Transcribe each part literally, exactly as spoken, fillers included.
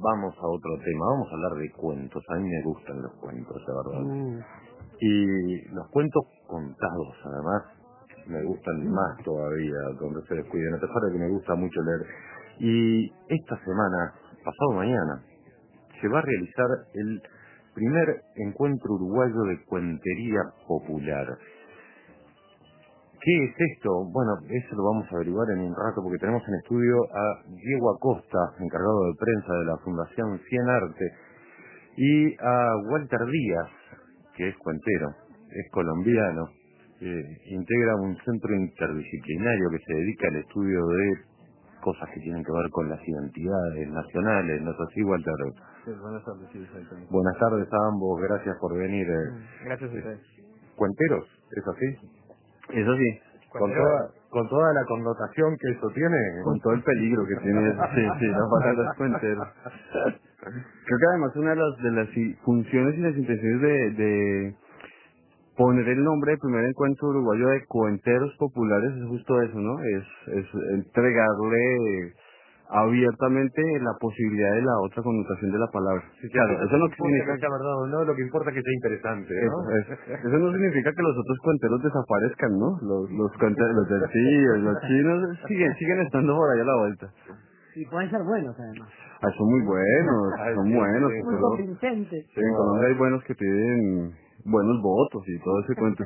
vamos a otro tema, vamos a hablar de cuentos. A mí me gustan los cuentos, la verdad. Mm. Y los cuentos contados, además, me gustan más todavía, donde se descuiden, a pesar de que me gusta mucho leer. Y esta semana, pasado mañana, se va a realizar el primer encuentro uruguayo de cuentería popular. ¿Qué es esto? Bueno, eso lo vamos a averiguar en un rato porque tenemos en estudio a Diego Acosta, encargado de prensa de la Fundación Cien Arte, y a Walter Díaz, que es cuentero, es colombiano, eh, integra un centro interdisciplinario que se dedica al estudio de cosas que tienen que ver con las identidades nacionales, ¿no es así, Walter? Sí, buenas tardes, sí, exactamente. Buenas tardes a ambos, gracias por venir. Eh. Mm, Gracias a ustedes. ¿Cuenteros? ¿Es así? Eso sí, Con cuentero, toda, con toda la connotación que eso tiene. con todo el peligro que tiene, sí, sí, la palabra es cuentero. Creo que además una de las, de las i- funciones y las intenciones de, de poner el nombre del primer encuentro uruguayo de cuenteros populares es justo eso, ¿no? Es, es entregarle abiertamente la posibilidad de la otra connotación de la palabra. Sí, sí, Claro, entonces eso no no importa significa que sea verdad o no, lo que importa es que sea interesante, ¿no? eso, eso, eso no significa que los otros cuenteros desaparezcan, ¿no? Los, los cuenteros, los del sí, los chinos siguen, siguen estando por ahí a la vuelta. Y pueden ser buenos, además. Ah, son muy buenos, Ah, son sí, buenos. sí, Muy Pero, convincentes. sí, en Colombia hay buenos que tienen buenos votos y todo ese cuento.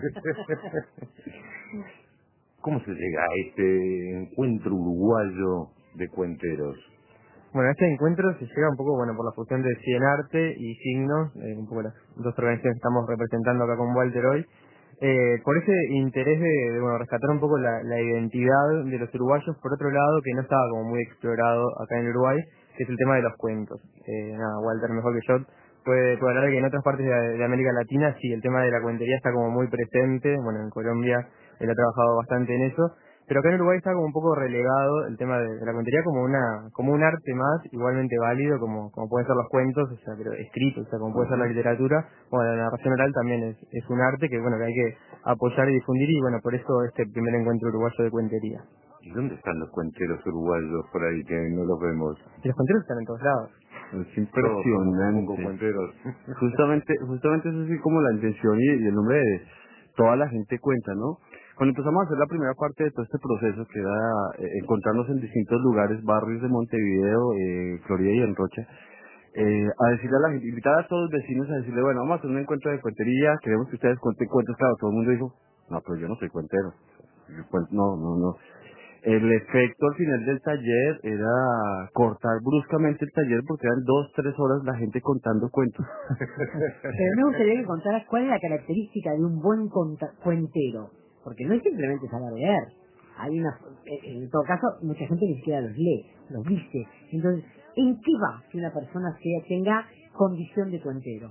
¿Cómo se llega a este encuentro uruguayo de cuenteros? Bueno, a este encuentro se llega un poco, bueno, por la fusión de Cien Arte y Signos, eh, un poco las dos organizaciones que estamos representando acá con Walter hoy, eh, por ese interés de, de, bueno, rescatar un poco la, la identidad de los uruguayos, por otro lado, que no estaba como muy explorado acá en Uruguay, que es el tema de los cuentos. Eh, nada, Walter, mejor que yo, puede, puede hablar de que en otras partes de, de América Latina sí, el tema de la cuentería está como muy presente, bueno, en Colombia él ha trabajado bastante en eso, pero acá en Uruguay está como un poco relegado el tema de, de la cuentería como una como un arte más, igualmente válido, como, como pueden ser los cuentos, o sea, pero escritos, o sea, como puede ser la literatura. Bueno, la narración oral también es, es un arte que, bueno, que hay que apoyar y difundir, y bueno, por eso este primer encuentro uruguayo de cuentería. ¿Y dónde están los cuenteros uruguayos por ahí que no los vemos? Y los cuenteros están en todos lados. Es Todos somos un poco impresionante. cuenteros. Justamente, justamente eso sí como la intención y, y el nombre de toda la gente cuenta, ¿no? Cuando empezamos a hacer la primera parte de todo este proceso, que era eh, encontrarnos en distintos lugares, barrios de Montevideo, eh, Florida y en Rocha, eh, a decirle a la gente, invitar a todos los vecinos a decirle, bueno, vamos a hacer un encuentro de cuentería, queremos que ustedes cuenten cuentos. Claro, todo el mundo dijo, no, pero yo no soy cuentero. Yo cuen- No, no, no. El efecto al final del taller era cortar bruscamente el taller porque eran dos, tres horas la gente contando cuentos. Pero me gustaría que contaras cuál es la característica de un buen conta- cuentero. Porque no es simplemente saber leer. Hay una, en todo caso, mucha gente ni siquiera los lee, los dice. Entonces, ¿en qué va que una persona sea, tenga condición de cuentero?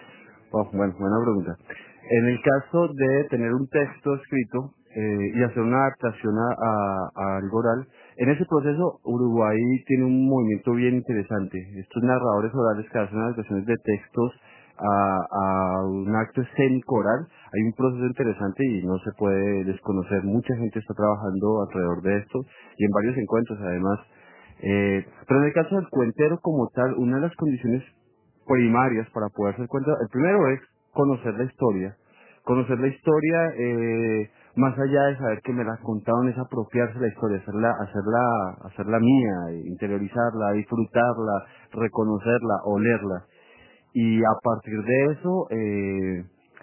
Oh, bueno, buena pregunta. En el caso de tener un texto escrito eh, y hacer una adaptación a, a, a algo oral, en ese proceso Uruguay tiene un movimiento bien interesante. Estos narradores orales que hacen adaptaciones de textos a, a un acto escénico oral, hay un proceso interesante y no se puede desconocer. Mucha gente está trabajando alrededor de esto y en varios encuentros además. Eh, pero en el caso del cuentero como tal, una de las condiciones primarias para poder hacer cuenta, el primero es conocer la historia. Conocer la historia, eh, más allá de saber que me la contaron, es apropiarse la historia, hacerla, hacerla, hacerla mía, interiorizarla, disfrutarla, reconocerla, olerla. Y a partir de eso, eh,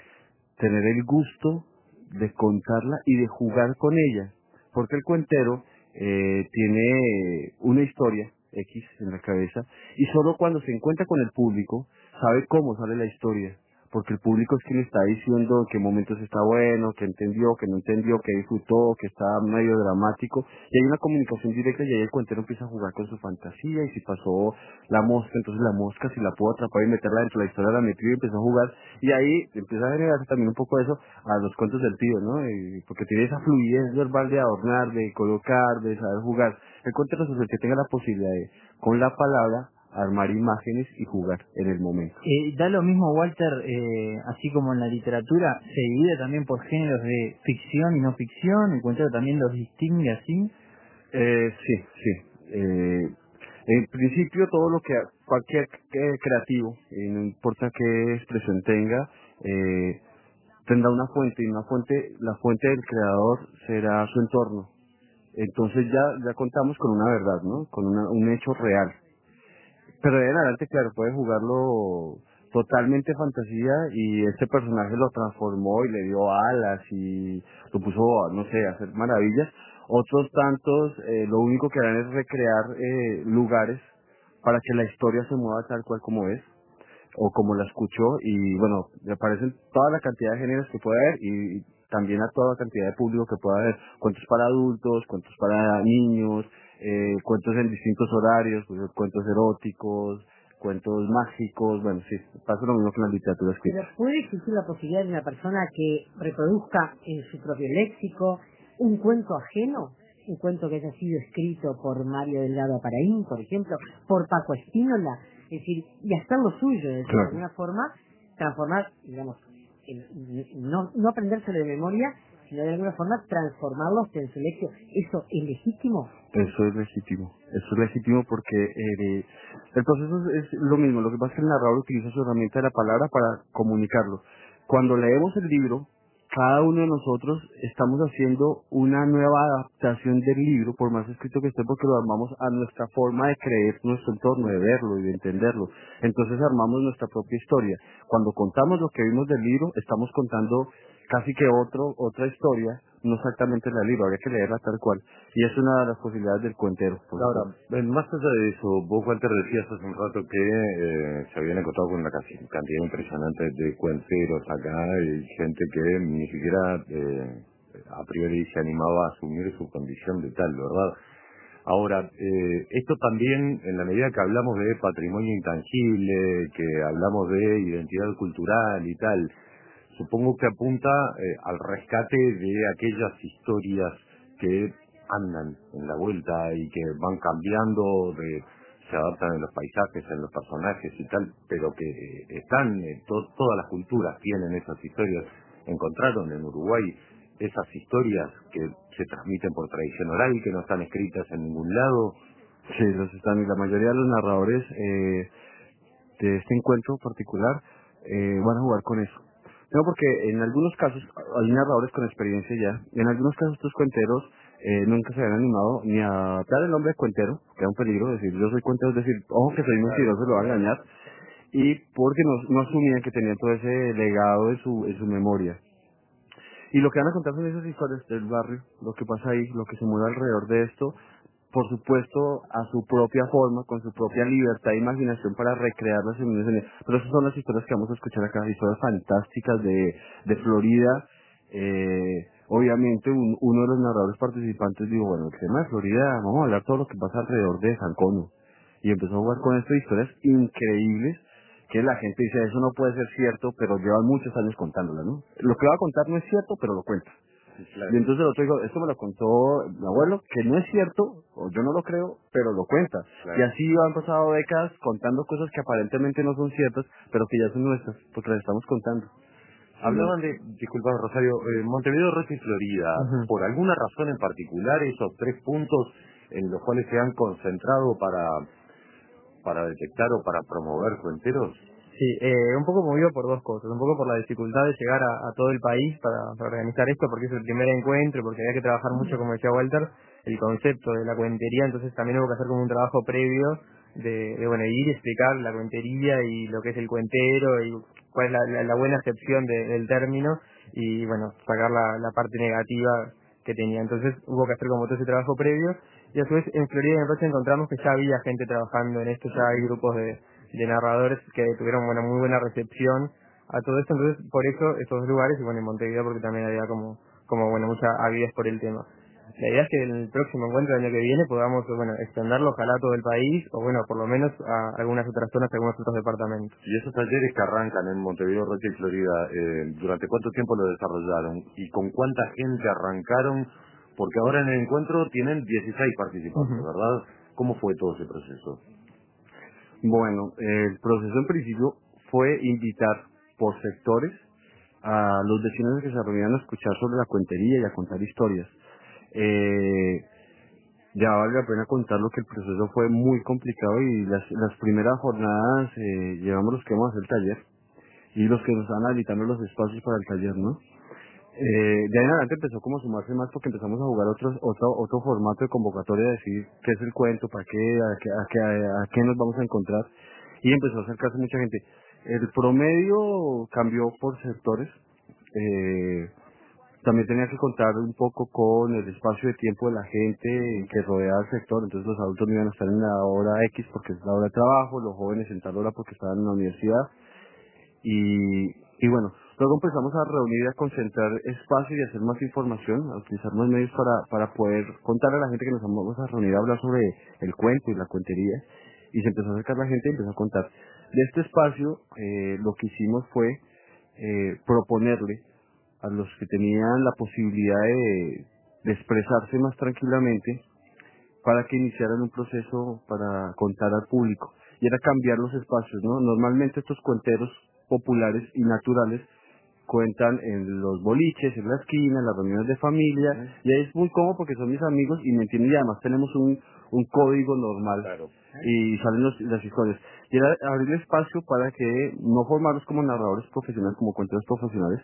tener el gusto de contarla y de jugar con ella, porque el cuentero eh, tiene una historia X en la cabeza y solo cuando se encuentra con el público sabe cómo sale la historia, porque el público es quien le está diciendo en qué momentos está bueno, que entendió, que no entendió, que disfrutó, que está medio dramático, y hay una comunicación directa y ahí el cuentero empieza a jugar con su fantasía, y si pasó la mosca, entonces la mosca, si la puedo atrapar y meterla dentro de la historia, la metió y empezó a jugar, y ahí empieza a generarse también un poco eso a los cuentos del tío, ¿no? Y porque tiene esa fluidez verbal de adornar, de colocar, de saber jugar. El cuentero es el que tenga la posibilidad de, con la palabra, armar imágenes y jugar en el momento. Eh, da lo mismo, Walter, eh, así como en la literatura, se divide también por géneros de ficción y no ficción, el cuentero también los distingue así. Eh, sí, sí. Eh, en principio todo lo que cualquier eh, creativo, y no importa qué expresión tenga, eh, tendrá una fuente, y una fuente, la fuente del creador será su entorno. Entonces ya, ya contamos con una verdad, ¿no? Con una, un hecho real. Pero de ahí en adelante, claro, puede jugarlo totalmente fantasía y este personaje lo transformó y le dio alas y lo puso, no sé, a hacer maravillas. Otros tantos, eh, lo único que harán es recrear eh, lugares para que la historia se mueva tal cual como es o como la escuchó, y bueno, me aparecen toda la cantidad de géneros que puede haber y, y también a toda la cantidad de público que pueda haber, cuentos para adultos, cuentos para niños, eh, cuentos en distintos horarios, pues, cuentos eróticos, cuentos mágicos, bueno, sí, pasa lo mismo con la literatura escrita. Pero puede existir la posibilidad de una persona que reproduzca en su propio léxico un cuento ajeno, un cuento que haya sido escrito por Mario Delgado Aparaín, por ejemplo, por Paco Espínola, es decir, y hacer lo suyo, es decir, Claro. de alguna forma transformar, digamos, en- no, no aprendérselo de memoria, sino de alguna forma transformarlos en su léxico. ¿Eso es legítimo? Eso es legítimo, eso es legítimo porque eh, el proceso es, es lo mismo, lo que pasa es que el narrador utiliza su herramienta de la palabra para comunicarlo. Cuando leemos el libro, cada uno de nosotros estamos haciendo una nueva adaptación del libro, por más escrito que esté, porque lo armamos a nuestra forma de creer nuestro entorno, de verlo y de entenderlo. Entonces armamos nuestra propia historia. Cuando contamos lo que vimos del libro, estamos contando casi que otro otra historia, no exactamente la del libro, habría que leerla tal cual. Y es una de las posibilidades del cuentero. Por Ahora, supuesto. eh, más allá de eso, vos, Walter, decías hace un rato que eh, se habían encontrado con una casi- cantidad impresionante de cuenteros acá y gente que ni siquiera eh, a priori se animaba a asumir su condición de tal, ¿verdad? Ahora, eh, esto también, en la medida que hablamos de patrimonio intangible, que hablamos de identidad cultural y tal, supongo que apunta eh, al rescate de aquellas historias que andan en la vuelta y que van cambiando, de, se adaptan en los paisajes, en los personajes y tal, pero que eh, están, eh, to- todas las culturas tienen esas historias. Encontraron en Uruguay esas historias que se transmiten por tradición oral, que no están escritas en ningún lado. Sí, los están, y la mayoría de los narradores eh, de este encuentro particular eh, van a jugar con eso. No, porque en algunos casos hay narradores con experiencia ya, y en algunos casos estos cuenteros eh, nunca se habían animado ni a dar el nombre de cuentero, que era un peligro decir yo soy cuentero, es decir, ojo que soy mentiroso, lo va a engañar, y porque no, no asumían que tenían todo ese legado en su, en su memoria. Y lo que van a contar son esas historias del barrio, lo que pasa ahí, lo que se mueve alrededor de esto, por supuesto a su propia forma, con su propia libertad e imaginación para recrearlas en un escenario. Pero esas son las historias que vamos a escuchar acá, historias fantásticas de, de Florida. Eh, obviamente un- uno de los narradores participantes dijo, bueno, el tema de Florida, vamos a hablar todo lo que pasa alrededor de San Cono. Y empezó a jugar con estas historias increíbles que la gente dice, eso no puede ser cierto, pero llevan muchos años contándola, ¿no? Lo que va a contar no es cierto, pero lo cuenta. Sí, claro. Y entonces el otro dijo, esto me lo contó mi abuelo, que no es cierto, o yo no lo creo, pero lo cuenta. Claro. Y así han pasado décadas contando cosas que aparentemente no son ciertas, pero que ya son nuestras, porque las estamos contando. Hablaban de, disculpa Rosario, eh, Montevideo, Rocha y Florida, Ujú. por alguna razón en particular, esos tres puntos en los cuales se han concentrado para, para detectar o para promover cuenteros. Sí, eh, un poco movido por dos cosas. Un poco por la dificultad de llegar a, a todo el país para, para organizar esto, porque es el primer encuentro, porque había que trabajar mucho, como decía Walter, el concepto de la cuentería. Entonces también hubo que hacer como un trabajo previo de, de bueno, ir y explicar la cuentería y lo que es el cuentero y cuál es la, la, la buena acepción de- del término y, bueno, sacar la, la parte negativa que tenía. Entonces hubo que hacer como todo ese trabajo previo y a su vez en Florida y en Rocha encontramos que ya había gente trabajando en esto, ya hay grupos de, de narradores que tuvieron bueno, muy buena recepción a todo esto, entonces por eso esos dos lugares y bueno en Montevideo porque también había como, como bueno mucha avidez por el tema. La idea es que en el próximo encuentro del año que viene podamos bueno extenderlo ojalá a todo el país o bueno por lo menos a algunas otras zonas, a algunos otros departamentos. Y esos talleres que arrancan en Montevideo, Rocha y Florida, eh, ¿durante cuánto tiempo lo desarrollaron? ¿Y con cuánta gente arrancaron? Porque ahora en el encuentro tienen dieciséis participantes, Ujú. ¿verdad? ¿Cómo fue todo ese proceso? Bueno, el proceso en principio fue invitar por sectores a los vecinos que se reunían a escuchar sobre la cuentería y a contar historias. Eh, Ya vale la pena contarlo que el proceso fue muy complicado y las, las primeras jornadas eh, llevamos los que vamos a hacer el taller y los que nos estaban habilitando los espacios para el taller, ¿no? Eh, de ahí en adelante empezó como a sumarse más porque empezamos a jugar otros, otro, otro formato de convocatoria, de decir qué es el cuento, para qué, a qué, a qué, a qué nos vamos a encontrar, y empezó a acercarse mucha gente. El promedio cambió por sectores, eh, también tenía que contar un poco con el espacio de tiempo de la gente que rodea el sector, entonces los adultos no iban a estar en la hora X porque es la hora de trabajo, los jóvenes en tal hora porque estaban en la universidad, y, y bueno, luego empezamos a reunir y a concentrar espacio y a hacer más información, a utilizar más medios para, para poder contar a la gente que nos vamos a reunir a hablar sobre el cuento y la cuentería, y se empezó a acercar la gente y empezó a contar. De este espacio, eh, lo que hicimos fue eh, proponerle a los que tenían la posibilidad de, de expresarse más tranquilamente para que iniciaran un proceso para contar al público. Y era cambiar los espacios, ¿no? Normalmente estos cuenteros populares y naturales cuentan en los boliches, en la esquina, en las reuniones de familia, y ahí es muy cómodo porque son mis amigos y me entienden, y además tenemos un, un código normal, claro, y salen los, las historias. Y era abrir espacio para que no formarlos como narradores profesionales, como cuenteros profesionales,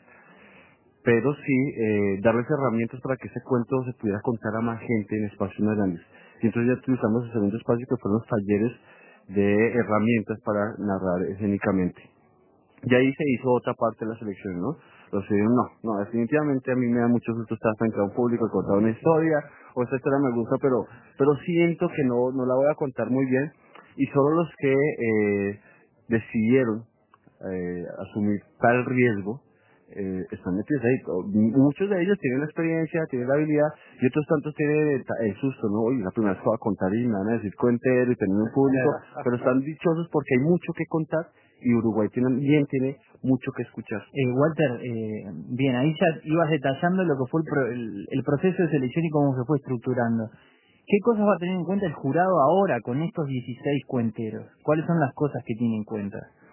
pero sí eh, darles herramientas para que ese cuento se pudiera contar a más gente en espacios más grandes. Y entonces ya utilizamos el segundo espacio que fueron los talleres de herramientas para narrar escénicamente. Y ahí se hizo otra parte de la selección, ¿no? Los dijeron, no, no, definitivamente a mí me da mucho gusto estar frente a un público y contar una historia, o esta historia me gusta, pero pero siento que no, no la voy a contar muy bien, y solo los que eh, decidieron eh, asumir tal riesgo eh, están metidos ahí. Muchos de ellos tienen la experiencia, tienen la habilidad, y otros tantos tienen el susto, ¿no? Oye, la primera vez que voy a contar y me van a decir cuentero y tener un público, pero están dichosos porque hay mucho que contar y Uruguay tiene, bien tiene mucho que escuchar. Eh, Walter, eh, bien, ahí ya ibas detallando lo que fue el, pro, el, el proceso de selección y cómo se fue estructurando. ¿Qué cosas va a tener en cuenta el jurado ahora con estos dieciséis cuenteros? ¿Cuáles son las cosas que tiene en cuenta?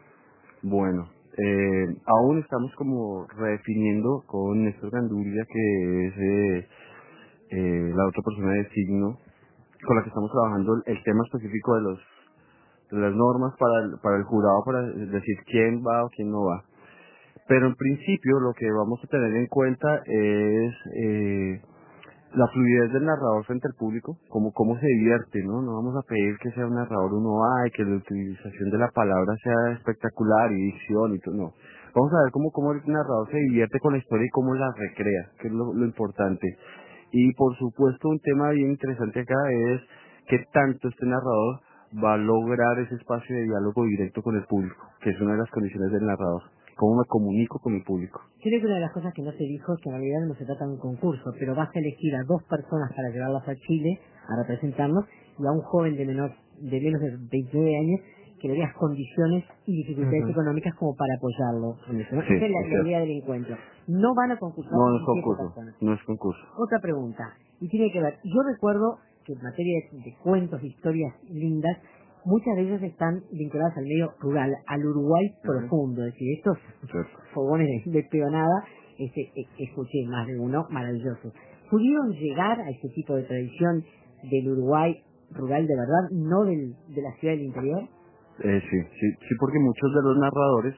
Bueno, eh, aún estamos como redefiniendo con Néstor Gandulia, que es eh, eh, la otra persona de signo con la que estamos trabajando, el, el tema específico de los de las normas para el, para el jurado, para decir quién va o quién no va. Pero en principio lo que vamos a tener en cuenta es eh, la fluidez del narrador frente al público, como cómo se divierte, ¿no? No vamos a pedir que sea un narrador uno A y que la utilización de la palabra sea espectacular y dicción y todo, no. Vamos a ver cómo, cómo el narrador se divierte con la historia y cómo la recrea, que es lo, lo importante. Y por supuesto un tema bien interesante acá es que tanto este narrador va a lograr ese espacio de diálogo directo con el público, que es una de las condiciones del narrador. ¿Cómo me comunico con mi público? Creo que una de las cosas que no se dijo es que en realidad no se trata de un concurso, pero vas a elegir a dos personas para llevarlas a Chile a representarnos y a un joven de menor de menos de veintinueve años que le das condiciones y dificultades uh-huh. económicas como para apoyarlo en eso, ¿no? Sí, esa es la, es la idea del encuentro. No van a concursar. No, no es concurso. Personas. No es concurso. Otra pregunta, y tiene que ver, yo recuerdo que en materia de, de cuentos, de historias lindas, muchas de ellas están vinculadas al medio rural, al Uruguay uh-huh. profundo, es decir, estos Cierto. fogones de, de peonada, este, e, escuché más de uno, maravilloso. ¿Pudieron llegar a ese tipo de tradición del Uruguay rural de verdad, no del, de la ciudad del interior? Eh, sí, sí, sí, porque muchos de los narradores,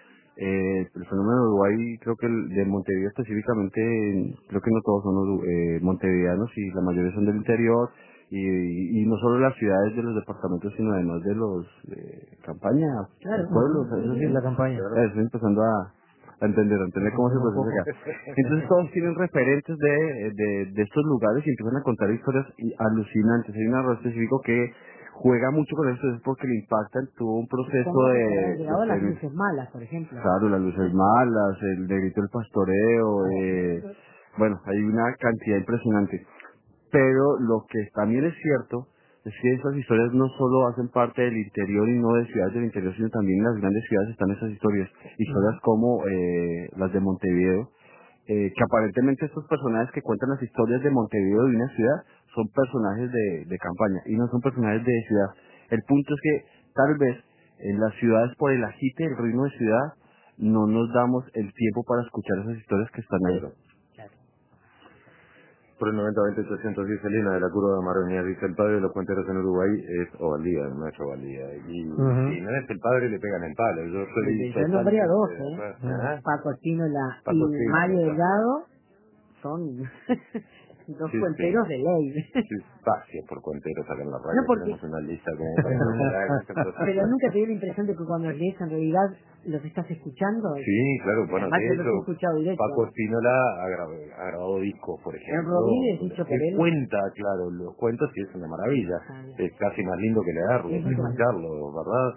eh, el fenómeno de Uruguay, creo que el de Montevideo específicamente, creo que no todos son eh, montevideanos y la mayoría son del interior, y, y, y no solo las ciudades de los departamentos, sino además de los eh, campaña, claro, pueblos, no, eso sí, la campaña. Claro. Estoy empezando a, a entender, a entender cómo se procesa acá. Entonces todos tienen referentes de, de, de estos lugares y empiezan a contar historias alucinantes. Hay un narrador específico que juega mucho con esto, es porque le impactan, tuvo un proceso de... llegado de las luces malas, por ejemplo. Claro, las luces malas, el negrito del pastoreo, eh, bueno, hay una cantidad impresionante. Pero lo que también es cierto es que esas historias no solo hacen parte del interior y no de ciudades del interior, sino también en las grandes ciudades están esas historias. Historias como eh, las de Montevideo, eh, que aparentemente estos personajes que cuentan las historias de Montevideo de una ciudad son personajes de, de campaña y no son personajes de ciudad. El punto es que tal vez en las ciudades, por el agite del ritmo de ciudad, no nos damos el tiempo para escuchar esas historias que están ahí. Por el noventa veinte ochocientos diez Elena de la curva de Maronia dice: el padre de los cuenteros en Uruguay es Ovaldía, no es Ovaldía. Y Ujú. si no es el padre, le pegan el palo. Yo soy Yo nombré a dos, totalmente de ¿eh? acuerdo. ¿Ah? Paco Espínola Paco y Espínola, Mario claro. Delgado son dos Sí, cuenteros sí. de ley. Sí, espacio por cuenteros acá en la No, radio. porque... Tenemos una lista como para enumerar, pero- Pero nunca te dio la impresión de que cuando los lees en realidad los estás escuchando. Sí, claro, bueno, Además de yo los he hecho, escuchado directo. Paco Espínola ha grabado, ha grabado discos, por El ejemplo. Rodríguez, dicho por Él él. cuenta, claro, los cuentos y es una maravilla. Ah, bien. Es casi más lindo que leerlos, Es mucho más escucharlos, ¿verdad?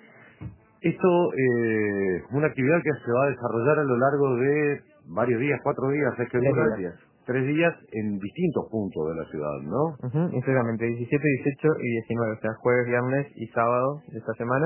Esto eh, es una actividad que se va a desarrollar a lo largo de varios días, cuatro días, es que Tres dura días. tres días en distintos puntos de la ciudad, ¿no? Ujú, exactamente, diecisiete, dieciocho y diecinueve, o sea, jueves, viernes y sábado de esta semana.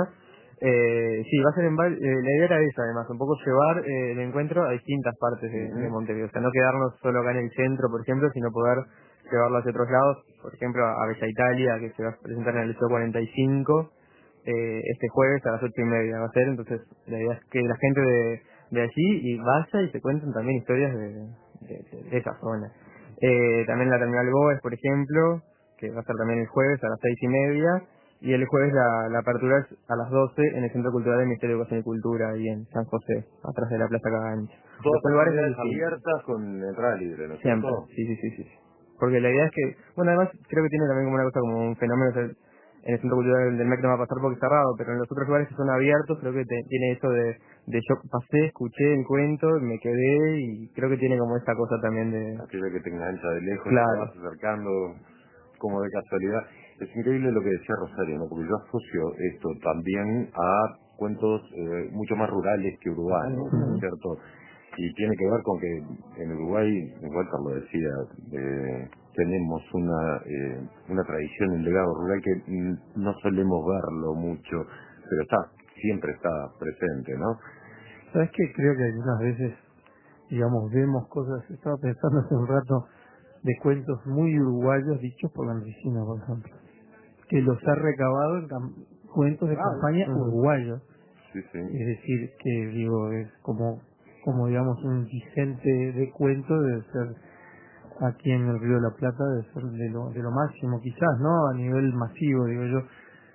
Eh, sí, va a ser en vari- eh, la idea era esa, además, un poco llevar eh, el encuentro a distintas partes de, Ujú. de Montevideo, o sea, no quedarnos solo acá en el centro, por ejemplo, sino poder llevarlo hacia otros lados, por ejemplo, a Bella Italia, que se va a presentar en el Liceo cuarenta y cinco, eh, este jueves a las ocho y media va a ser, entonces la idea es que la gente de, de allí y vaya y se cuenten también historias de, de, de esa zona. Eh, también la Terminal Boes, por ejemplo, que va a ser también el jueves a las seis y media, y el jueves la, la apertura es a las doce en el Centro Cultural del Ministerio de Educación y Cultura, ahí en San José, atrás de la Plaza Cagancha. Todas Los lugares son actividades distintos. abiertas con entrada libre, ¿no es Siempre, cierto? sí, sí, sí, sí. Porque la idea es que, bueno, además creo que tiene también como una cosa, como un fenómeno, o sea, en el Centro Cultural del M E C no va a pasar porque es cerrado, pero en los otros lugares que son abiertos creo que te- tiene eso de, de yo pasé, escuché el cuento, me quedé y creo que tiene como esta cosa también de... Aquella que te engancha de lejos, te Claro. vas acercando como de casualidad. Es increíble lo que decía Rosario, ¿no? Porque yo asocio esto también a cuentos eh, mucho más rurales que urbanos, ¿no es cierto? Y tiene que ver con que en Uruguay, Walter lo decía, eh, tenemos una eh, una tradición, un legado rural que mm, no solemos verlo mucho, pero está, siempre está presente, ¿no? ¿Sabes qué? Creo que algunas veces, digamos, vemos cosas, estaba pensando hace un rato, de cuentos muy uruguayos dichos por la medicina, por ejemplo, que los ha recabado en cam- cuentos de campaña Ujú. uruguayos. Sí, sí. Es decir, que digo, es como, como digamos, un Vicente de cuento debe ser aquí en el Río de la Plata, debe ser de lo, de lo máximo, quizás, ¿no? A nivel masivo, digo yo.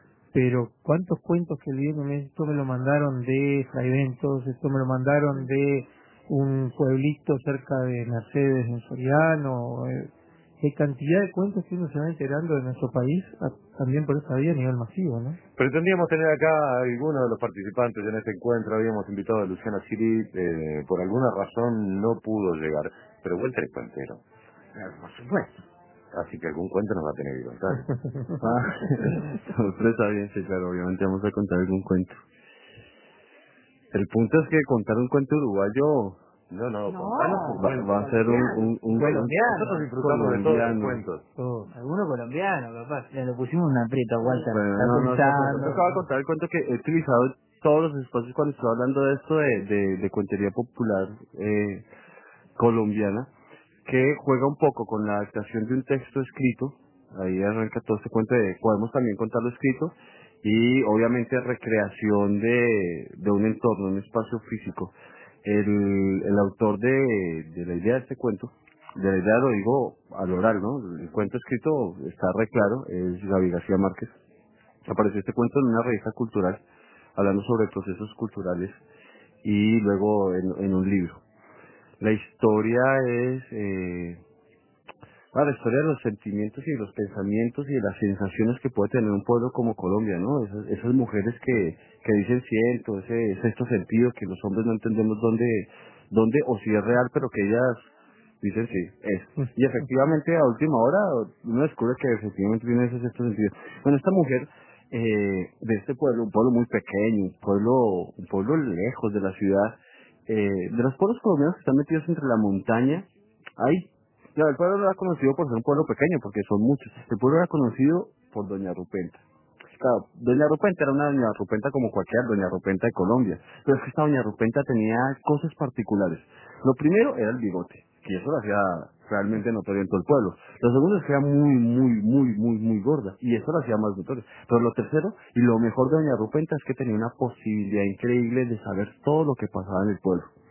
Pero cuántos cuentos que leyeron, esto me lo mandaron de Fraiventos, esto me lo mandaron de un pueblito cerca de Mercedes en Soriano, eh, qué cantidad de cuentos que uno se va enterando de nuestro país, a- también por esa vía a nivel masivo, ¿no? Pretendíamos tener acá a alguno de los participantes en este encuentro, habíamos invitado a Luciana Siri, eh, por alguna razón no pudo llegar, pero Walter es cuentero, Claro, por supuesto. así que algún cuento nos va a tener que contar. Ah, sorpresa, bien, sí, claro, obviamente vamos a contar algún cuento. El punto es que contar un cuento uruguayo No, no, No, contanos un va, cuento. va a ser un, un, un, Colombiano. Nosotros disfrutamos de todos los colombiano. cuentos. Todo. Alguno colombiano, capaz. Le lo pusimos una aprieta, Walter. Bueno, Está no, no, no, pensando. yo acabo de contar el cuento que he utilizado en todos los espacios cuando estoy hablando de esto de, de, de cuentería popular eh, colombiana, que juega un poco con la adaptación de un texto escrito. Ahí arranca todo este cuento de podemos también contarlo escrito y obviamente recreación de, de un entorno, un espacio físico. El, el autor de, de la idea de este cuento, de la idea lo digo al oral, ¿no? El cuento escrito está re claro, es Gaby García Márquez. Apareció este cuento en una revista cultural, hablando sobre procesos culturales y luego en, en un libro. La historia es eh, ah, la historia de los sentimientos y de los pensamientos y de las sensaciones que puede tener un pueblo como Colombia, ¿no? Esas, esas mujeres que, que dicen siento, ese sexto sentido que los hombres no entendemos dónde, dónde o si es real, pero que ellas dicen sí, es. Y efectivamente a última hora uno descubre que efectivamente tiene ese sexto sentido. Bueno, esta mujer eh, de este pueblo, un pueblo muy pequeño, un pueblo, un pueblo lejos de la ciudad, eh, de los pueblos colombianos que están metidos entre la montaña, hay, claro, el pueblo no era conocido por ser un pueblo pequeño, porque son muchos, el pueblo era conocido por Doña Rupenta. Claro, Doña Rupenta era una Doña Rupenta como cualquier Doña Rupenta de Colombia, pero es que esta Doña Rupenta tenía cosas particulares. Lo primero era el bigote, que eso lo hacía realmente notorio en todo el pueblo. Lo segundo es que era muy, muy, muy, muy, muy gorda, y eso lo hacía más notorio. Pero lo tercero, y lo mejor de Doña Rupenta, es que tenía una posibilidad increíble de saber todo lo que pasaba en el pueblo.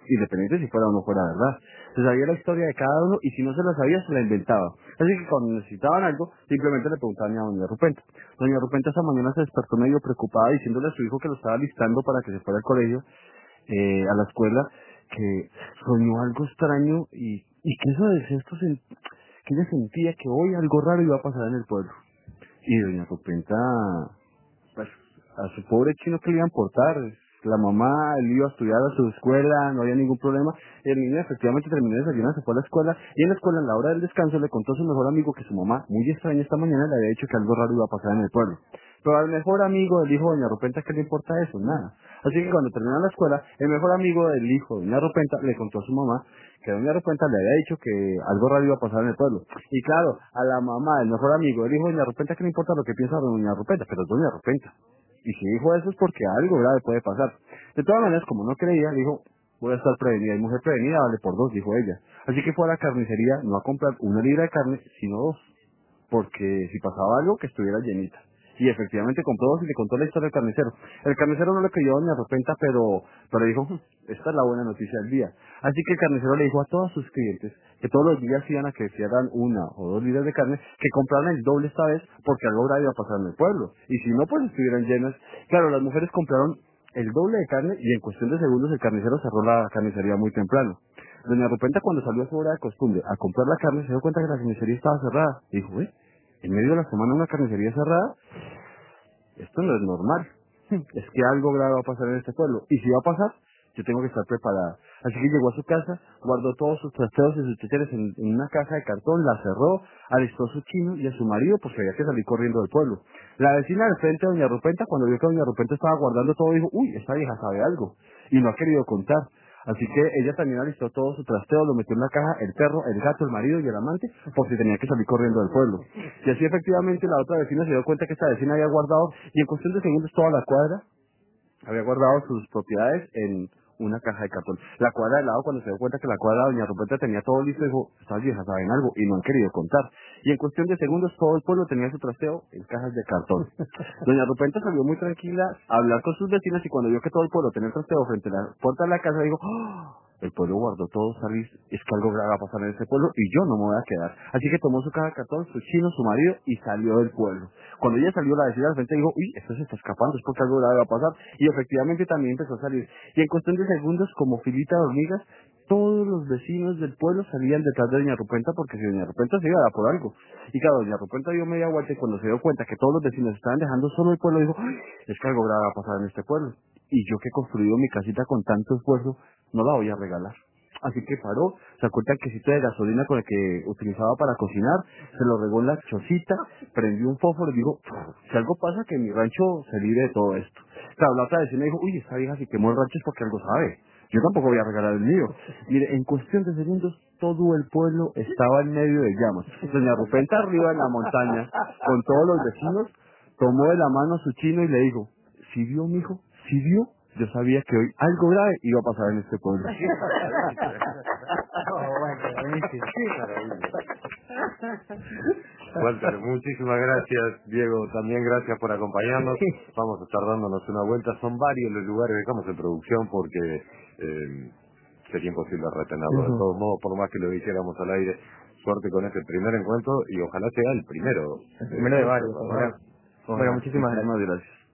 independiente si fuera o no fuera verdad. Se sabía la historia de cada uno y si no se la sabía, se la inventaba. Así que cuando necesitaban algo, simplemente le preguntaban a doña Rupenta. Doña Rupenta esa mañana se despertó medio preocupada diciéndole a su hijo que lo estaba listando para que se fuera al colegio, eh, a la escuela, que soñó algo extraño y, y que eso de esto sen- que ella sentía que hoy algo raro iba a pasar en el pueblo. Y doña Rupenta, pues, a su pobre chino que le iba a importar, la mamá, él iba a estudiar a su escuela, no había ningún problema, y el niño efectivamente terminó de desayunar, se fue a la escuela, y en la escuela, en la hora del descanso, le contó a su mejor amigo que su mamá, muy extraña esta mañana, le había dicho que algo raro iba a pasar en el pueblo. Pero al mejor amigo del hijo de doña Rupenta, ¿qué le importa eso? Nada. Así que cuando terminó la escuela, el mejor amigo del hijo de doña Rupenta le contó a su mamá que doña Rupenta le había dicho que algo raro iba a pasar en el pueblo. Y claro, a la mamá, el mejor amigo del hijo de doña Rupenta, ¿qué le importa lo que piensa doña Rupenta? Pero es doña Rupenta. Y si dijo eso es porque algo grave puede pasar. De todas maneras, como no creía, dijo, voy a estar prevenida. Y mujer prevenida vale por dos, dijo ella. Así que fue a la carnicería no a comprar una libra de carne, sino dos. Porque si pasaba algo, que estuviera llenita. Y efectivamente compró dos y le contó la historia del carnicero. El carnicero no le creyó a doña Rupenta, pero, pero dijo, "Hm, esta es la buena noticia del día". Así que el carnicero le dijo a todos sus clientes que todos los días iban a que se hagan una o dos libras de carne, que compraran el doble esta vez, porque algo grave iba a pasar en el pueblo. Y si no, pues estuvieran llenas. Claro, las mujeres compraron el doble de carne y en cuestión de segundos el carnicero cerró la carnicería muy temprano. Doña Rupenta, cuando salió a su hora de costumbre a comprar la carne, se dio cuenta que la carnicería estaba cerrada. Y dijo, ¿eh? En medio de la semana una carnicería cerrada, esto no es normal. Es que algo grave va a pasar en este pueblo. Y si va a pasar, yo tengo que estar preparada. Así que llegó a su casa, guardó todos sus trasteos y sus títeres en, en una caja de cartón, la cerró, alistó a su chino y a su marido, pues había que salir corriendo del pueblo. La vecina del frente de doña Rupenta, cuando vio que doña Rupenta estaba guardando todo, dijo, uy, esta vieja sabe algo. Y no ha querido contar. Así que ella también alistó todo su trasteo, lo metió en la caja, el perro, el gato, el marido y el amante, por si tenía que salir corriendo del pueblo. Y así efectivamente la otra vecina se dio cuenta que esta vecina había guardado, y en cuestión de segundos toda la cuadra había guardado sus propiedades en una caja de cartón. La cuadra de lado, cuando se dio cuenta que la cuadra de doña Rupenta tenía todo listo, dijo, estas viejas saben algo, y no han querido contar. Y en cuestión de segundos todo el pueblo tenía su trasteo en cajas de cartón. Doña Rupenta salió muy tranquila a hablar con sus vecinas, y cuando vio que todo el pueblo tenía el trasteo frente a la puerta de la casa, dijo, ¡oh! El pueblo guardó todo, salí, es que algo grave va a pasar en este pueblo y yo no me voy a quedar. Así que tomó su caja de cartón, su chino, su marido y salió del pueblo. Cuando ella salió, la vecina al frente dijo, uy, esto se está escapando, es porque algo grave va a pasar. Y efectivamente también empezó a salir. Y en cuestión de segundos, como filita de hormigas, todos los vecinos del pueblo salían detrás de doña Rupenta, porque si doña Rupenta se iba a dar por algo. Y claro, doña Rupenta dio media vuelta y cuando se dio cuenta que todos los vecinos estaban dejando solo el pueblo, dijo, "Ay, es que algo grave va a pasar en este pueblo. Y yo que he construido mi casita con tanto esfuerzo, no la voy a regalar". Así que paró, sacó el tanquecito de gasolina con el que utilizaba para cocinar, se lo regó en la chocita, prendió un fósforo y dijo, si algo pasa que mi rancho se libre de todo esto. Claro, la otra vecina dijo, uy, esta vieja si quemó el rancho es porque algo sabe. Yo tampoco voy a regalar el mío. Mire, en cuestión de segundos, todo el pueblo estaba en medio de llamas. Doña Rupenta arriba en la montaña, con todos los vecinos, tomó de la mano a su chino y le dijo, ¿sí vio, mijo? ¿Sí vio? Yo sabía que hoy algo grave iba a pasar en este pueblo. Walter, muchísimas gracias, Diego, también gracias por acompañarnos. Vamos a estar dándonos una vuelta. Son varios los lugares que estamos en producción porque eh, sería imposible retenerlo. De todos modos, por más que lo dijéramos al aire, suerte con este primer encuentro y ojalá sea el primero. El primero de varios. ¿verdad? Bueno, muchísimas gracias. Muchísimas gracias.